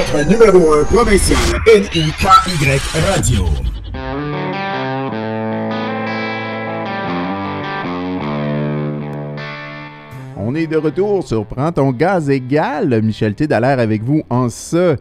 votre numéro 1 provincial NIKY Radio. On est de retour sur Prends ton gaz égal. Michel T. Dallaire avec vous en ce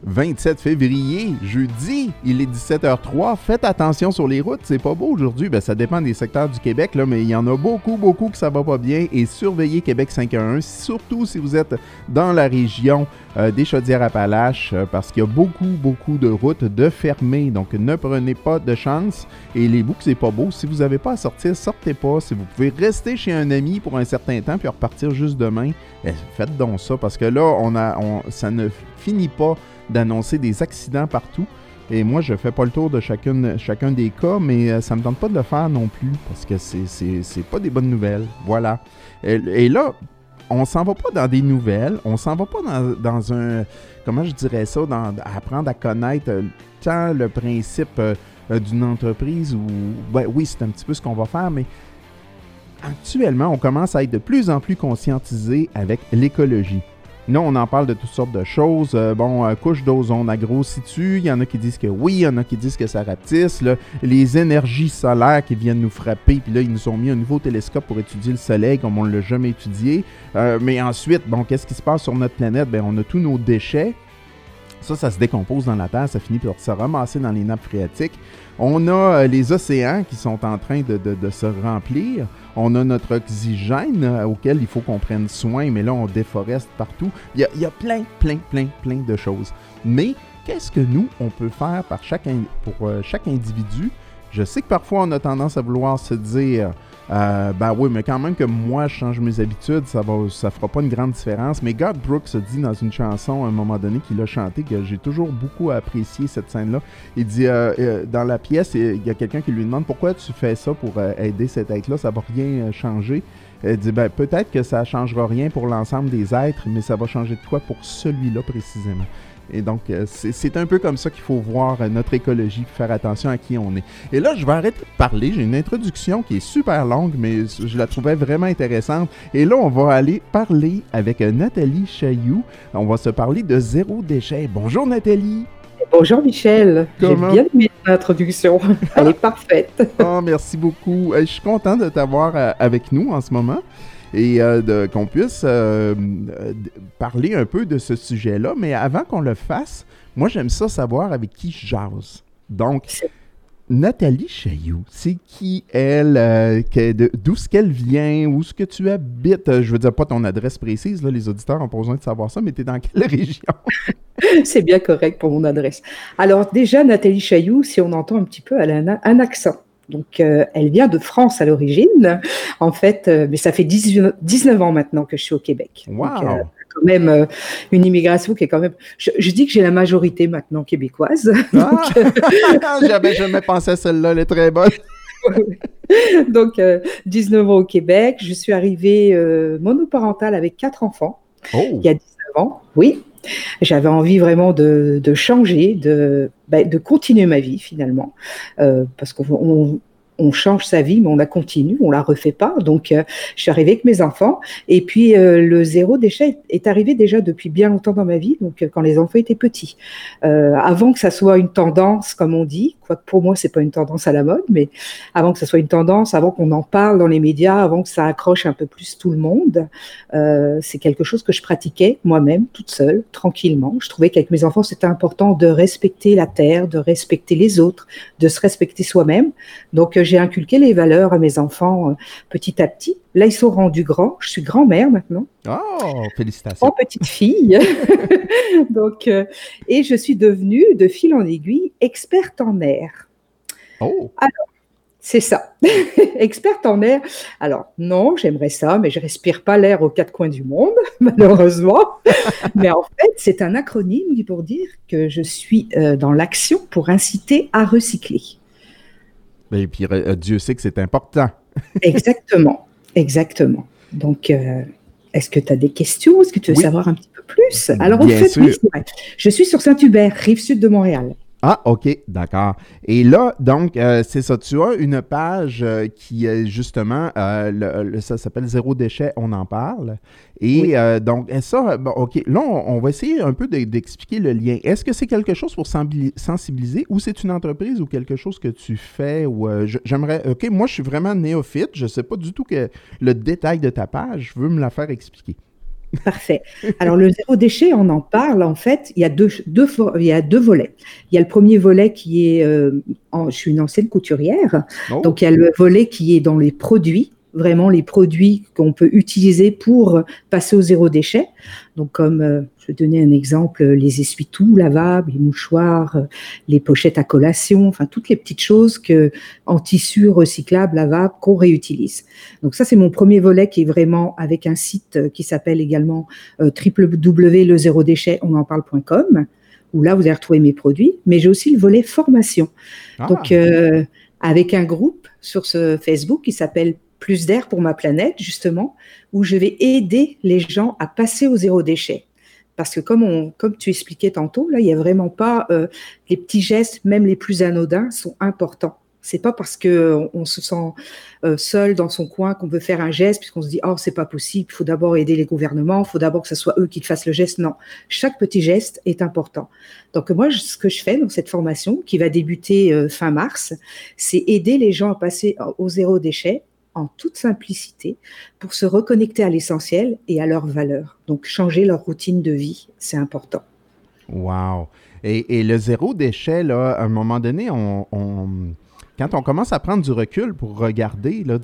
27 février, jeudi, il est 17h03. Faites attention sur les routes, c'est pas beau aujourd'hui. Ben, ça dépend des secteurs du Québec, là, mais il y en a beaucoup que ça va pas bien. Et surveillez Québec 511, surtout si vous êtes dans la région des Chaudières-Appalaches, parce qu'il y a beaucoup de routes de fermées. Donc, ne prenez pas de chance. Et les boucs, c'est pas beau. Si vous n'avez pas à sortir, sortez pas. Si vous pouvez rester chez un ami pour un certain temps puis repartir juste demain, faites donc ça, parce que là, ça ne finit pas d'annoncer des accidents partout. Et moi, je fais pas le tour de chacun des cas, mais ça me tente pas de le faire non plus, parce que c'est pas des bonnes nouvelles. Voilà. Et là, on s'en va pas dans des nouvelles, on s'en va pas dans un... Comment je dirais ça? Apprendre à connaître tant le principe d'une entreprise, ou... Ben, oui, c'est un petit peu ce qu'on va faire, mais actuellement, on commence à être de plus en plus conscientisé avec l'écologie. Là, on en parle de toutes sortes de choses. Couche d'ozone à gros situ. Il y en a qui disent que oui, il y en a qui disent que ça rapetisse. Là. Les énergies solaires qui viennent nous frapper. Puis là, ils nous ont mis un nouveau télescope pour étudier le soleil comme on ne l'a jamais étudié. Mais ensuite, qu'est-ce qui se passe sur notre planète? On a tous nos déchets. Ça se décompose dans la Terre, ça finit par se ramasser dans les nappes phréatiques. On a les océans qui sont en train de se remplir. On a notre oxygène auquel il faut qu'on prenne soin, mais là, on déforeste partout. Il y a plein de choses. Mais qu'est-ce que nous, on peut faire pour chaque individu? Je sais que parfois, on a tendance à vouloir se dire... oui, mais quand même que moi, je change mes habitudes, ça fera pas une grande différence. Mais Garth Brooks a dit dans une chanson, à un moment donné, qu'il a chanté, que j'ai toujours beaucoup apprécié cette scène-là. Il dit, dans la pièce, il y a quelqu'un qui lui demande « Pourquoi tu fais ça pour aider cet être-là? Ça va rien changer. » Il dit, peut-être que ça changera rien pour l'ensemble des êtres, mais ça va changer de quoi pour celui-là précisément. Et donc, c'est un peu comme ça qu'il faut voir notre écologie, faire attention à qui on est. Et là, je vais arrêter de parler. J'ai une introduction qui est super longue, mais je la trouvais vraiment intéressante. Et là, on va aller parler avec Nathalie Chailloux. On va se parler de zéro déchet. Bonjour Nathalie! Bonjour Michel, j'ai bien aimé l'introduction, elle est parfaite. Oh, merci beaucoup. Je suis content de t'avoir avec nous en ce moment. Et qu'on puisse parler un peu de ce sujet-là. Mais avant qu'on le fasse, moi, j'aime ça savoir avec qui je jase. Donc, Nathalie Chailloux, c'est qui elle? D'où est-ce qu'elle vient? Où est-ce que tu habites? Je veux dire, pas ton adresse précise, là, les auditeurs n'ont pas besoin de savoir ça, mais tu es dans quelle région? C'est bien correct pour mon adresse. Alors déjà, Nathalie Chailloux, si on entend un petit peu, elle a un accent. Donc, elle vient de France à l'origine, en fait, mais ça fait 19 ans maintenant que je suis au Québec. Wow! Donc, quand même une immigration qui est quand même... Je dis que j'ai la majorité maintenant québécoise. J'avais jamais pensé à celle-là, elle est très bonne. Donc, 19 ans au Québec. Je suis arrivée monoparentale avec 4 enfants. Oh. Il y a 19 ans, oui. J'avais envie vraiment de changer, de continuer ma vie finalement, parce qu'on change sa vie, mais on la continue, on la refait pas. Donc, je suis arrivée avec mes enfants, et puis le zéro déchet est arrivé déjà depuis bien longtemps dans ma vie, donc quand les enfants étaient petits. Avant que ça soit une tendance, comme on dit, quoique pour moi, c'est pas une tendance à la mode, mais avant que ça soit une tendance, avant qu'on en parle dans les médias, avant que ça accroche un peu plus tout le monde, c'est quelque chose que je pratiquais moi-même, toute seule, tranquillement. Je trouvais qu'avec mes enfants, c'était important de respecter la terre, de respecter les autres, de se respecter soi-même. Donc, j'ai inculqué les valeurs à mes enfants petit à petit. Là, ils sont rendus grands. Je suis grand-mère maintenant. Oh, félicitations. 3 petites filles. Donc, et je suis devenue, de fil en aiguille, experte en air. Oh. Alors, c'est ça. Experte en air. Alors, non, j'aimerais ça, mais je ne respire pas l'air aux 4 coins du monde, malheureusement. Mais en fait, c'est un acronyme pour dire que je suis dans l'action pour inciter à recycler. Et puis, Dieu sait que c'est important. Exactement. Donc, est-ce que tu as des questions? Est-ce que tu veux savoir un petit peu plus? Alors, en fait, oui, c'est vrai. Je suis sur Saint-Hubert, rive sud de Montréal. Ah, OK, d'accord. Et là, donc, c'est ça. Tu as une page qui est justement, ça s'appelle Zéro déchet, on en parle. Et Oui. donc, ça, bon, OK, là, on va essayer un peu d'expliquer le lien. Est-ce que c'est quelque chose pour sensibiliser ou c'est une entreprise ou quelque chose que tu fais ou j'aimerais, OK, moi, je suis vraiment néophyte. Je ne sais pas du tout le détail de ta page. Je veux me la faire expliquer. Parfait. Alors, le zéro déchet, on en parle. En fait, il y a il y a deux volets. Il y a le premier volet qui est, je suis une ancienne couturière, Oh, donc il y a le volet qui est dans les produits, vraiment les produits qu'on peut utiliser pour passer au zéro déchet. Donc, comme, je vais donner un exemple, les essuie-tout lavables, les mouchoirs, les pochettes à collation, enfin, toutes les petites choses en tissu recyclable, lavable, qu'on réutilise. Donc ça, c'est mon premier volet qui est vraiment avec un site qui s'appelle également www.lezérodéchet-on-en-parle.com, où là, vous allez retrouver mes produits. Mais j'ai aussi le volet formation. ah, Donc, avec un groupe sur ce Facebook qui s'appelle Plus d'air pour ma planète, justement, où je vais aider les gens à passer au zéro déchet. Parce que comme tu expliquais tantôt, là, il n'y a vraiment pas les petits gestes, même les plus anodins, sont importants. C'est pas parce qu'on se sent seul dans son coin qu'on veut faire un geste, puisqu'on se dit « Oh, c'est pas possible, il faut d'abord aider les gouvernements, il faut d'abord que ce soit eux qui fassent le geste. » Non, chaque petit geste est important. Donc moi, ce que je fais dans cette formation, qui va débuter fin mars, c'est aider les gens à passer au zéro déchet en toute simplicité pour se reconnecter à l'essentiel et à leurs valeurs. Donc changer leur routine de vie, c'est important. wow. Et le zéro déchet, là, à un moment donné, quand on commence à prendre du recul pour regarder, là,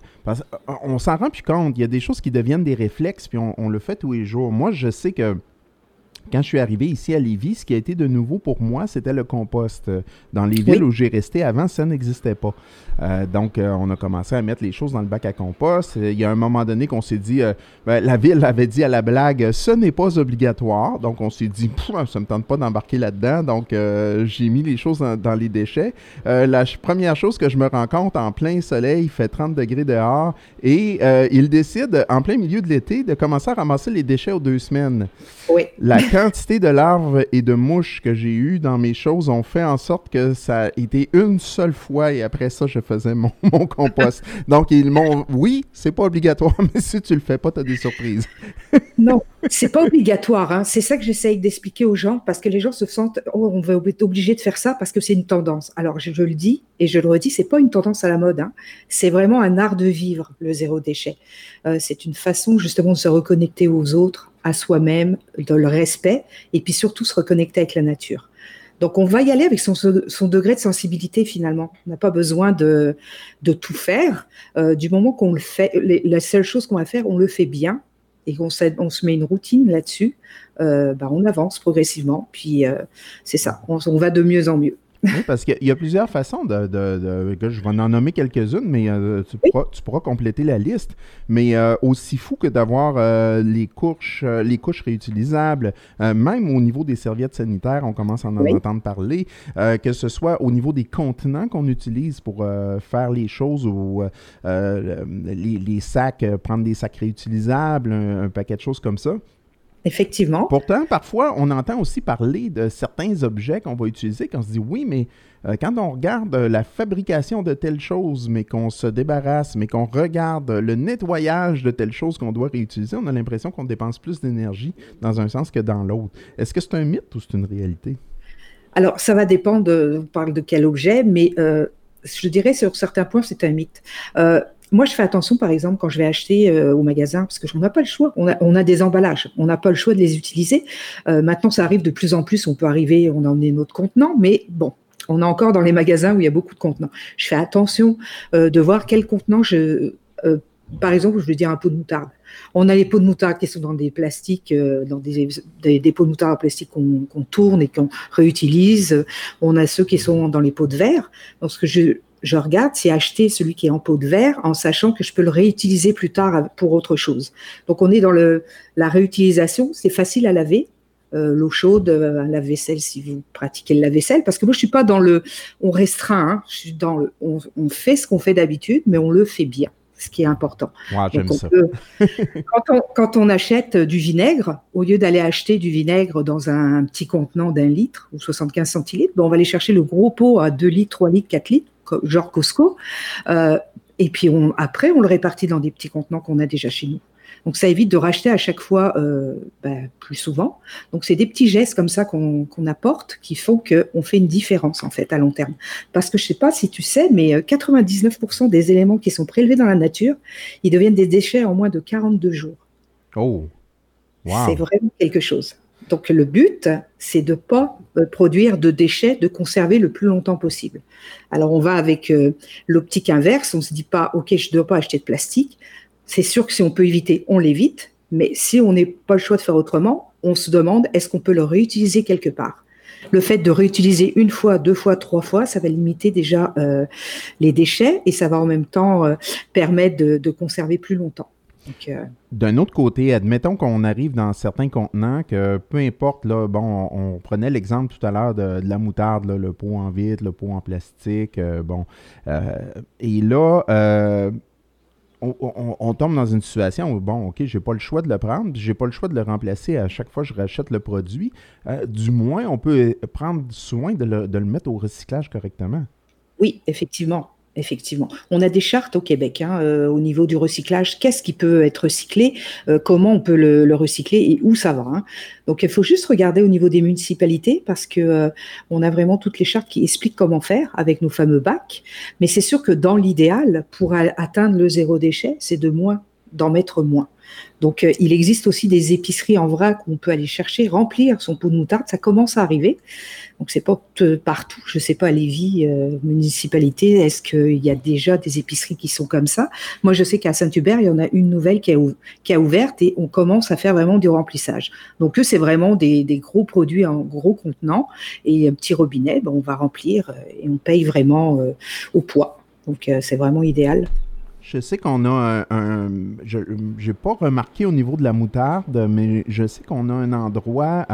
on s'en rend plus compte. Il y a des choses qui deviennent des réflexes, puis on le fait tous les jours. Moi, je sais que quand je suis arrivé ici à Lévis, ce qui a été de nouveau pour moi, c'était le compost. Dans les villes Oui. où j'ai resté avant, ça n'existait pas. Donc, on a commencé à mettre les choses dans le bac à compost. Il y a un moment donné qu'on s'est dit, la ville avait dit à la blague, ce n'est pas obligatoire. Donc, on s'est dit, ça ne me tente pas d'embarquer là-dedans. Donc, j'ai mis les choses dans les déchets. La première chose que je me rends compte, en plein soleil, il fait 30 degrés dehors, et il décide, en plein milieu de l'été, de commencer à ramasser les déchets aux 2 semaines. Oui. La quantité de larves et de mouches que j'ai eues dans mes choses ont fait en sorte que ça a été une seule fois et après ça, je faisais mon compost. Donc, ils m'ont... Oui, c'est pas obligatoire, mais si tu le fais pas, tu as des surprises. Non, c'est pas obligatoire, hein. C'est ça que j'essaye d'expliquer aux gens parce que les gens se sentent, oh, on va être obligé de faire ça parce que c'est une tendance. Alors, je le dis et je le redis, c'est pas une tendance à la mode, hein. C'est vraiment un art de vivre, le zéro déchet. C'est une façon justement de se reconnecter aux autres, à soi-même, dans le respect et puis surtout se reconnecter avec la nature. Donc, on va y aller avec son degré de sensibilité finalement. On n'a pas besoin de tout faire. Du moment qu'on le fait, la seule chose qu'on va faire, on le fait bien et on se met une routine là-dessus, on avance progressivement. Puis, c'est ça, on va de mieux en mieux. Oui, parce qu'il y a plusieurs façons je vais en nommer quelques-unes, mais tu pourras compléter la liste. Mais aussi fou que d'avoir les couches réutilisables, même au niveau des serviettes sanitaires, on commence à en entendre parler, que ce soit au niveau des contenants qu'on utilise pour faire les choses, ou les sacs, prendre des sacs réutilisables, un paquet de choses comme ça. Effectivement. Pourtant, parfois, on entend aussi parler de certains objets qu'on va utiliser, qu'on se dit, oui, mais quand on regarde la fabrication de telle chose, mais qu'on se débarrasse, mais qu'on regarde le nettoyage de telle chose qu'on doit réutiliser, on a l'impression qu'on dépense plus d'énergie dans un sens que dans l'autre. Est-ce que c'est un mythe ou c'est une réalité? Alors, ça va dépendre, on parle de quel objet, mais je dirais sur certains points, c'est un mythe. Moi, je fais attention, par exemple, quand je vais acheter au magasin, parce qu'on n'a pas le choix. On a des emballages, on n'a pas le choix de les utiliser. Maintenant, ça arrive de plus en plus. On a emmené notre contenant, mais bon, on est encore dans les magasins où il y a beaucoup de contenants. Je fais attention de voir quel contenant par exemple, je vais dire un pot de moutarde. On a les pots de moutarde qui sont dans des plastiques, dans des pots de moutarde en plastique qu'on tourne et qu'on réutilise. On a ceux qui sont dans les pots de verre. Donc, ce que je regarde, c'est acheter celui qui est en pot de verre en sachant que je peux le réutiliser plus tard pour autre chose. Donc, on est dans la réutilisation. C'est facile à laver. L'eau chaude, un lave-vaisselle si vous pratiquez le lave-vaisselle. Parce que moi, je suis pas dans on restreint. Hein, je suis on fait ce qu'on fait d'habitude, mais on le fait bien. ce qui est important. Wow, j'aime ça. Quand on achète du vinaigre, au lieu d'aller acheter du vinaigre dans un petit contenant d'1 litre ou 75 centilitres, on va aller chercher le gros pot à 2 litres, 3 litres, 4 litres, genre Costco. Et puis après, on le répartit dans des petits contenants qu'on a déjà chez nous. Donc, ça évite de racheter à chaque fois plus souvent. Donc, c'est des petits gestes comme ça qu'on apporte qui font qu'on fait une différence, en fait, à long terme. Parce que je ne sais pas si tu sais, mais 99% des éléments qui sont prélevés dans la nature, ils deviennent des déchets en moins de 42 jours. Oh, wow. C'est vraiment quelque chose. Donc, le but, c'est de ne pas produire de déchets, de conserver le plus longtemps possible. Alors, on va avec l'optique inverse. On ne se dit pas, OK, je ne dois pas acheter de plastique. C'est sûr que si on peut éviter, on l'évite. Mais si on n'a pas le choix de faire autrement, on se demande, est-ce qu'on peut le réutiliser quelque part ? Le fait de réutiliser 1 fois, 2 fois, 3 fois, ça va limiter déjà les déchets et ça va en même temps permettre de conserver plus longtemps. Donc, d'un autre côté, admettons qu'on arrive dans certains contenants que peu importe, là, bon, on prenait l'exemple tout à l'heure de la moutarde, là, le pot en vitre, le pot en plastique, et là, on tombe dans une situation où, bon, OK, j'ai pas le choix de le prendre, j'ai pas le choix de le remplacer à chaque fois que je rachète le produit. Du moins, on peut prendre soin de le mettre au recyclage correctement. Oui, effectivement. Effectivement. On a des chartes au Québec au niveau du recyclage. Qu'est-ce qui peut être recyclé, comment on peut le recycler et où ça va. Donc, il faut juste regarder au niveau des municipalités parce que on a vraiment toutes les chartes qui expliquent comment faire avec nos fameux bacs. Mais c'est sûr que dans l'idéal, pour atteindre le zéro déchet, c'est d'en mettre moins. Donc, il existe aussi des épiceries en vrac où on peut aller chercher, remplir son pot de moutarde. Ça commence à arriver. Donc, c'est pas partout. Je sais pas, à Lévis, municipalité, est-ce qu'il y a déjà des épiceries qui sont comme ça? Moi, je sais qu'à Saint-Hubert, il y en a une nouvelle qui a ouverte et on commence à faire vraiment du remplissage. Donc, eux, c'est vraiment des gros produits en gros contenants et un petit robinet, on va remplir et on paye vraiment au poids. Donc, c'est vraiment idéal. Je sais qu'on a je n'ai pas remarqué au niveau de la moutarde, mais je sais qu'on a un endroit,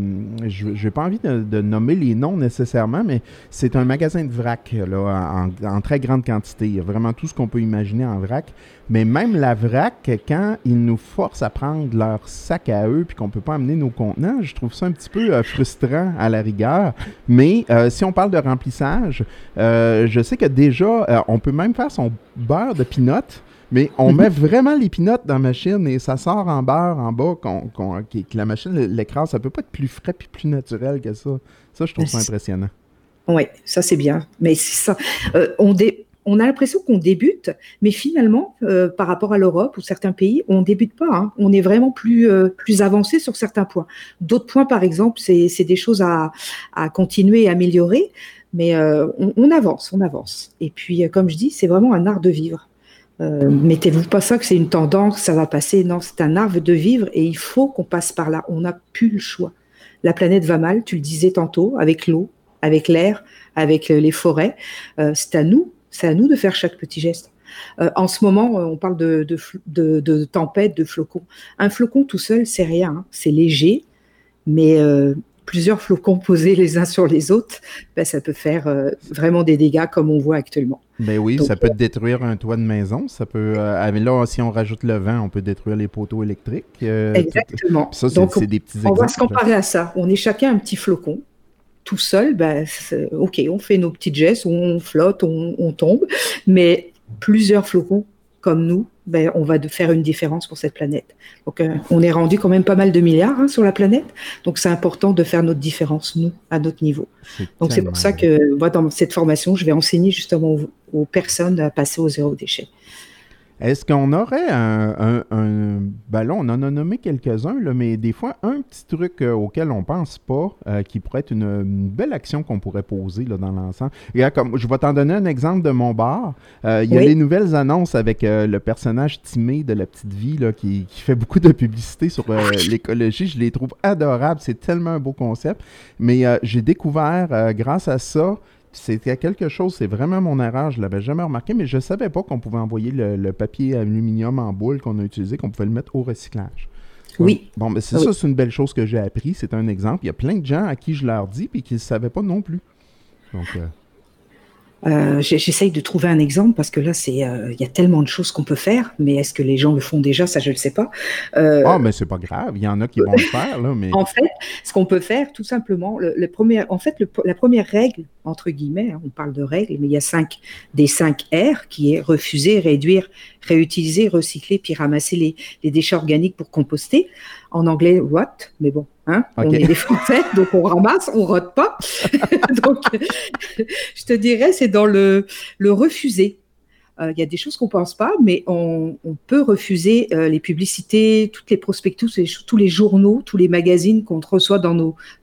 je n'ai pas envie de nommer les noms nécessairement, mais c'est un magasin de vrac là, en très grande quantité. Il y a vraiment tout ce qu'on peut imaginer en vrac. Mais même la vrac, quand ils nous forcent à prendre leur sac à eux puis qu'on ne peut pas amener nos contenants, je trouve ça un petit peu frustrant à la rigueur. Mais si on parle de remplissage, je sais que déjà, on peut même faire son beurre de peanut, mais on met vraiment les peanuts dans la machine et ça sort en beurre en bas, que la machine l'écrase. Ça ne peut pas être plus frais et plus naturel que ça. Ça, je trouve ça impressionnant. Oui, ça c'est bien. Mais c'est ça. On a l'impression qu'on débute, mais finalement, par rapport à l'Europe ou certains pays, on ne débute pas. On est vraiment plus avancé sur certains points. D'autres points, par exemple, c'est des choses à continuer et améliorer, mais on avance. Et puis, comme je dis, c'est vraiment un art de vivre. Mettez-vous pas ça que c'est une tendance, ça va passer. Non, c'est un art de vivre et il faut qu'on passe par là. On n'a plus le choix. La planète va mal, tu le disais tantôt, avec l'eau, avec l'air, avec les forêts. C'est à nous de faire chaque petit geste. En ce moment, on parle de tempête, de flocons. Un flocon tout seul, c'est rien. C'est léger, mais plusieurs flocons posés les uns sur les autres, ça peut faire vraiment des dégâts comme on voit actuellement. Ben oui, donc, ça peut détruire un toit de maison. Ça peut, là, si on rajoute le vent, on peut détruire les poteaux électriques. Exactement. Ça, donc, c'est des petits exemples. On va se comparer à ça. On est chacun un petit flocon. Tout seul, OK, on fait nos petites gestes, on flotte, on tombe, mais plusieurs flocons comme nous, on va faire une différence pour cette planète. Donc, on est rendu quand même pas mal de milliards sur la planète, donc c'est important de faire notre différence, nous, à notre niveau. Donc, c'est pour ça que moi, dans cette formation, je vais enseigner justement aux personnes à passer au zéro déchet. Est-ce qu'on aurait ben là, on en a nommé quelques-uns, là, mais des fois, un petit truc auquel on ne pense pas, qui pourrait être une belle action qu'on pourrait poser là, dans l'ensemble. Comme, je vais t'en donner un exemple de mon bar. Il y a les nouvelles annonces avec le personnage Timé de La Petite Vie là, qui fait beaucoup de publicité sur l'écologie. Je les trouve adorables. C'est tellement un beau concept. Mais j'ai découvert, grâce à ça, c'était quelque chose, c'est vraiment mon erreur, je ne l'avais jamais remarqué, mais je ne savais pas qu'on pouvait envoyer le papier aluminium en boule qu'on a utilisé, qu'on pouvait le mettre au recyclage. Oui. Bon, mais c'est ça, c'est une belle chose que j'ai appris, c'est un exemple. Il y a plein de gens à qui je leur dis et qui ne savaient pas non plus. Donc, J'essaye de trouver un exemple parce que là, il y a tellement de choses qu'on peut faire, mais est-ce que les gens le font déjà? Ça, je ne le sais pas. Mais c'est pas grave, il y en a qui vont le faire, là, mais... En fait, ce qu'on peut faire, tout simplement, la première règle, entre guillemets, on parle de règles, mais il y a des 5 R, qui est refuser, réduire, réutiliser, recycler, puis ramasser les déchets organiques pour composter. En anglais, rot, mais bon, okay. On est des Français, donc on ramasse, on rote pas. Donc, je te dirais, c'est dans le refuser. Il y a des choses qu'on ne pense pas, mais on peut refuser les publicités, toutes les prospectus, tous les journaux, tous les magazines qu'on reçoit dans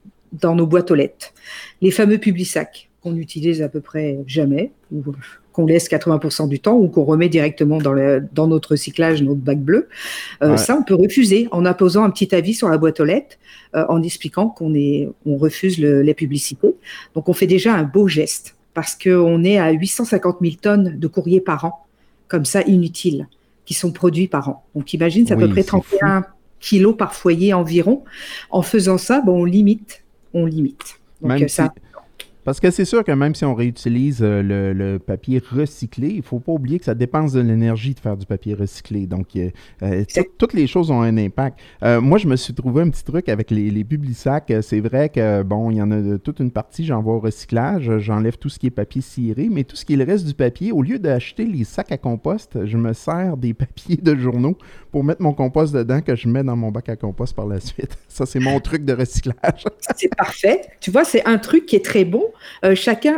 nos boîtes aux lettres. Les fameux Publisac qu'on n'utilise à peu près jamais, ou qu'on laisse 80% du temps, ou qu'on remet directement dans notre recyclage, notre bac bleu. Ça, on peut refuser en apposant un petit avis sur la boîte aux lettres, en expliquant qu'on refuse les publicités. Donc, on fait déjà un beau geste. Parce qu'on est à 850 000 tonnes de courrier par an, comme ça, inutiles, qui sont produits par an. Donc, imagine, c'est à peu près 31 kilos par foyer environ. En faisant ça, on limite. Donc, même parce que c'est sûr que même si on réutilise le papier recyclé, il ne faut pas oublier que ça dépense de l'énergie de faire du papier recyclé. Donc, toutes les choses ont un impact. Moi, je me suis trouvé un petit truc avec les Publisac. C'est vrai que, il y en a toute une partie, j'envoie au recyclage. J'enlève tout ce qui est papier ciré, mais tout ce qui est le reste du papier, au lieu d'acheter les sacs à compost, je me sers des papiers de journaux pour mettre mon compost dedans que je mets dans mon bac à compost par la suite. Ça, c'est mon truc de recyclage. C'est parfait. Tu vois, c'est un truc qui est très bon. Chacun,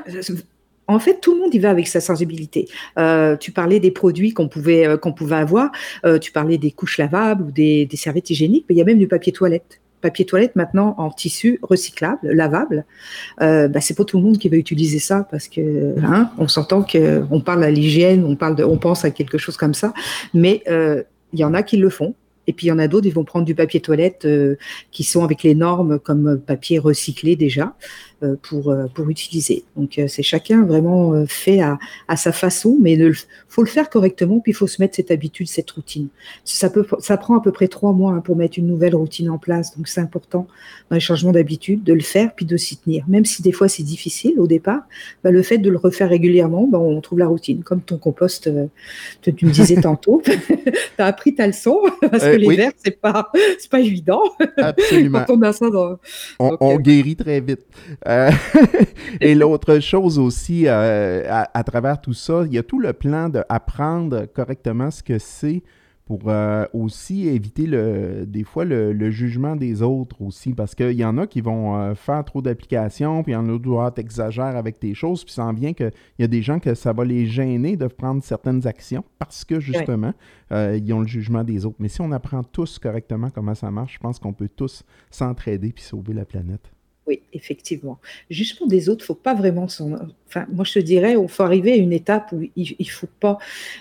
en fait, tout le monde y va avec sa sensibilité. Tu parlais des produits qu'on pouvait avoir. Tu parlais des couches lavables ou des serviettes hygiéniques, mais il y a même du papier toilette. Papier toilette maintenant en tissu recyclable, lavable. C'est pas tout le monde qui va utiliser ça parce que on s'entend qu'on parle à l'hygiène, on pense à quelque chose comme ça, mais il y en a qui le font. Et puis, il y en a d'autres, ils vont prendre du papier toilette qui sont avec les normes comme papier recyclé déjà pour utiliser. Donc, c'est chacun vraiment fait à sa façon, mais il faut le faire correctement, puis il faut se mettre cette habitude, cette routine. Ça prend à peu près 3 mois pour mettre une nouvelle routine en place. Donc, c'est important dans les changements d'habitude de le faire, puis de s'y tenir. Même si des fois, c'est difficile au départ, le fait de le refaire régulièrement, on trouve la routine. Comme ton compost, tu me disais tantôt, tu as appris ta leçon, parce que les verres, c'est pas évident. Absolument. Quand on a ça on guérit très vite. Et l'autre chose aussi, à travers tout ça, il y a tout le plan d'apprendre correctement ce que c'est pour aussi éviter des fois le jugement des autres aussi, parce qu'il y en a qui vont faire trop d'applications, puis il y en a d'autres qui exagèrent avec tes choses, puis ça en vient qu'il y a des gens que ça va les gêner de prendre certaines actions parce que justement, ils ont le jugement des autres. Mais si on apprend tous correctement comment ça marche, je pense qu'on peut tous s'entraider puis sauver la planète. Oui, effectivement. Jugement des autres, il ne faut pas vraiment moi, je te dirais, il faut arriver à une étape où il ne faut pas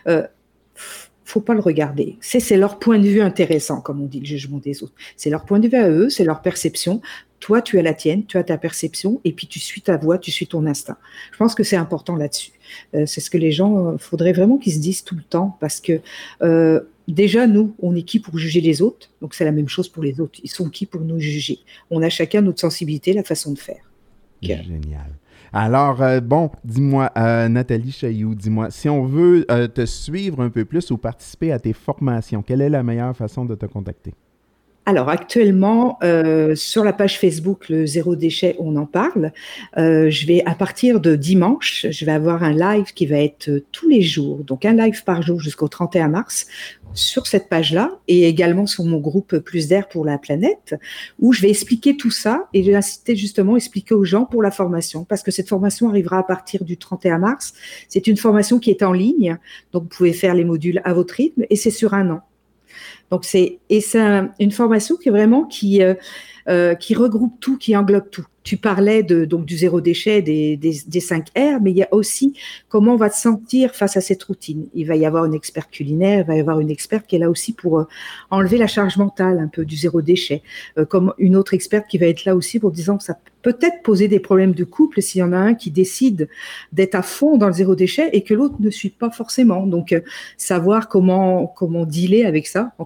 le regarder. C'est leur point de vue intéressant, comme on dit, le jugement des autres. C'est leur point de vue à eux, c'est leur perception. Toi, tu as la tienne, tu as ta perception, et puis tu suis ta voix, tu suis ton instinct. Je pense que c'est important là-dessus. C'est ce que les gens, faudrait vraiment qu'ils se disent tout le temps, parce que déjà, nous, on est qui pour juger les autres? Donc, c'est la même chose pour les autres. Ils sont qui pour nous juger? On a chacun notre sensibilité, la façon de faire. Génial. Alors, dis-moi, Nathalie Chailloux, dis-moi, si on veut te suivre un peu plus ou participer à tes formations, quelle est la meilleure façon de te contacter? Alors, actuellement, sur la page Facebook, le Zéro Déchet, on en parle. À partir de dimanche, je vais avoir un live qui va être tous les jours, donc un live par jour jusqu'au 31 mars, sur cette page-là, et également sur mon groupe Plus d'air pour la planète, où je vais expliquer tout ça, et je vais inciter justement à expliquer aux gens pour la formation, parce que cette formation arrivera à partir du 31 mars. C'est une formation qui est en ligne, donc vous pouvez faire les modules à votre rythme, et c'est sur 1 an. Donc c'est une formation qui est vraiment qui regroupe tout, qui englobe tout. Tu parlais donc du zéro déchet, des 5 R, mais il y a aussi comment on va se sentir face à cette routine. Il va y avoir une experte culinaire, il va y avoir une experte qui est là aussi pour enlever la charge mentale un peu du zéro déchet, comme une autre experte qui va être là aussi pour disant que ça peut peut-être poser des problèmes de couple s'il y en a un qui décide d'être à fond dans le zéro déchet et que l'autre ne suit pas forcément. Donc savoir comment dealer avec ça, entre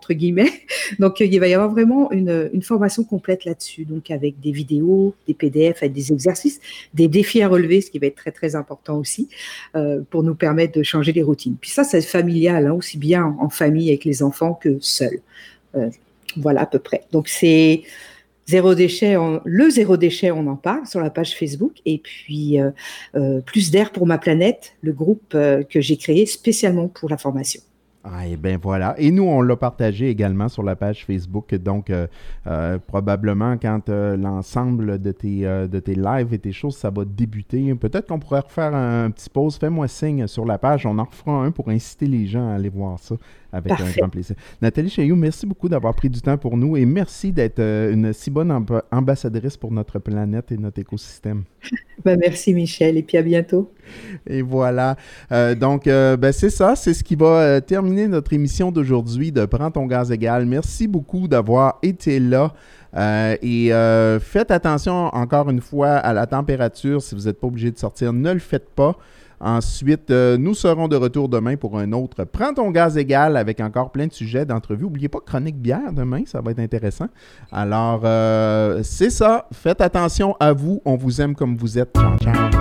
entre guillemets. Donc, il va y avoir vraiment une formation complète là-dessus, donc avec des vidéos, des PDF, avec des exercices, des défis à relever, ce qui va être très, très important aussi, pour nous permettre de changer les routines. Puis ça, c'est familial, hein, aussi bien en famille avec les enfants que seul. Voilà, à peu près. Donc, c'est zéro déchet, le zéro déchet, on en parle sur la page Facebook. Et puis, Plus d'air pour ma planète, le groupe que j'ai créé spécialement pour la formation. Ah, et bien voilà. Et nous, on l'a partagé également sur la page Facebook. Donc, probablement, quand l'ensemble de tes lives et tes choses, ça va débuter, peut-être qu'on pourrait refaire un petit pause. Fais-moi signe sur la page. On en refera un pour inciter les gens à aller voir ça avec un grand plaisir. Nathalie Chailloux, merci beaucoup d'avoir pris du temps pour nous et merci d'être une si bonne ambassadrice pour notre planète et notre écosystème. Merci Michel et puis à bientôt. Et voilà. Donc, c'est ça. C'est ce qui va terminer notre émission d'aujourd'hui de Prends ton gaz égal. Merci beaucoup d'avoir été là. Faites attention encore une fois à la température. Si vous n'êtes pas obligé de sortir, ne le faites pas. Ensuite, nous serons de retour demain pour un autre Prends ton gaz égal avec encore plein de sujets d'entrevues. N'oubliez pas Chronique bière demain, ça va être intéressant. Alors, c'est ça. Faites attention à vous. On vous aime comme vous êtes. Ciao, ciao.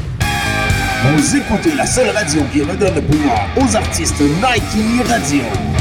Vous écoutez la seule radio qui redonne le pouvoir aux artistes, Nike Radio.